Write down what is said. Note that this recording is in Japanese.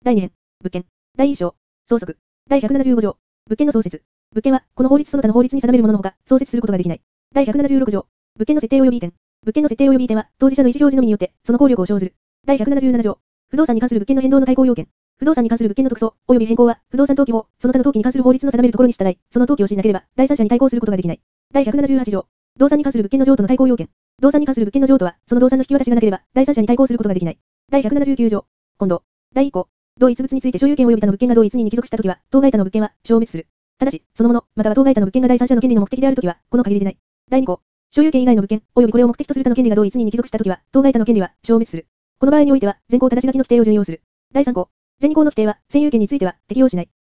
第2編。物件。第1章。相続。第175条。物件の創設。物件は、この法律その他の法律に定めるもののほか、創設することができない。第176条。物件の設定及び移転。物件の設定及び移転は、当事者の意思表示のみによって、その効力を生ずる。第177条。不動産に関する物件の変動の開口要件。不動産に関する物件の特措及び変更は、不動産登記法、その他の登記に関する法律の定めるところに従い、その登記をしなければ、第三者に対抗することができない。第178条。動産に関する物件の譲渡の開口要件。動産に関する物件の譲渡は、その動産の引き渡しがなければ、第三者に対抗することができない。第179条。今度。第1項。同一物について所有権及び他の物件が同一人に帰属したときは、当該他の物件は消滅する。ただし、そのもの、または当該他の物件が第三者の権利の目的であるときは、この限りでない。第2項。所有権以外の物件、及びこれを目的とする他の権利が同一人に帰属したときは、当該他の権利は消滅する。この場合においては、前項ただし書きの規定を準用する。第3項。前2項の規定は、占有権については適用しない。